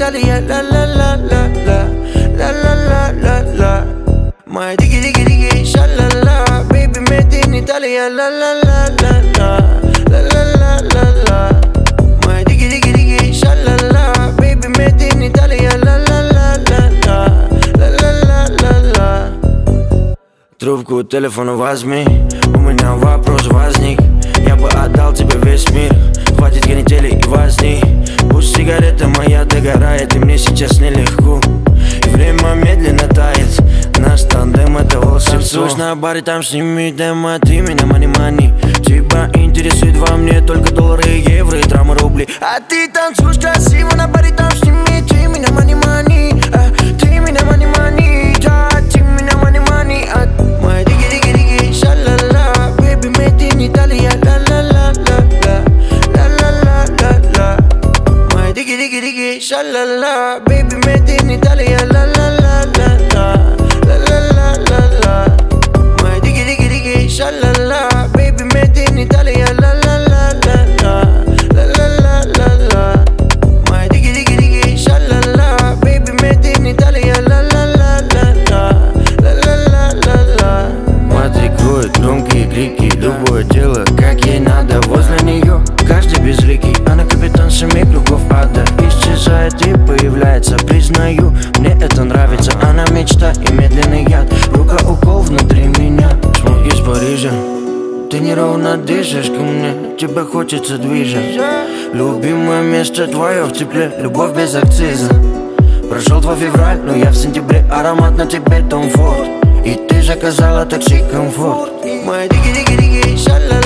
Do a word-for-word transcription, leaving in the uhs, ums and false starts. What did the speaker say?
Италия, ла-ла-ла-ла-ла, ла-ла-ла-ла-ла. Моя дigi-дigi-дigi, ша-ла-ла. Baby, made in Italia, ла-ла-ла-ла-ла, ла-ла-ла-ла-ла. Моя дigi-дigi-дigi, ша-ла-ла. Baby, made in Italia, ла-ла-ла-ла-ла, ла-ла-ла-ла-ла. Трубку телефона возьми, у меня вопрос возник. Я бы отдал тебе весь мир, хватит канители и возни. Пусть сигарета моя догорает, и мне сейчас нелегко. И время медленно тает, наш тандем это волшебство. Танцуешь на баре, там сними демо, ты меня мани-мани. Тебя интересует во мне только доллары, евро и трамы, рубли. А ты танцуешь красиво на баре, там сними, ты меня мани-мани. Ты меня мани-мани, да, ты меня мани-мани. Моя диги-диги-диги, ша-ла-ла. Baby, made in Italia, ла-ла-ла-ла-ла, ла-ла-ла-ла-ла. Моя диги-диги-диги, ша-ла-ла. Baby, made in Italia, ла-ла-ла-ла-ла, ла-ла-ла-ла-ла. Моя диги-диги-диги, ша-ла-ла. Baby, made in Italia, ла-ла-ла-ла-ла, ла-ла-ла-ла-ла. Моя диги-диги-диги, ша-ла-ла. Baby, made in Italia, ла-ла-ла-ла-ла, ла-ла-ла-ла-ла. Матрикует громкие крики, любое дело, как ей надо. Возле нее каждый безликий, она капитан семи кругов ада. Исчезает и появляется, признаю, мне это нравится. Она мечта и медленный яд, рука укол внутри меня. Смог из Парижа, ты неровно дышишь ко мне, тебе хочется движа. Любимое место твое в тепле, любовь без акциза. Прошел твой февраль, но я в сентябре, аромат на тебе Том Форд. И ты заказала такси комфорт. Моя диги-диги-диги, ша-ла-ла.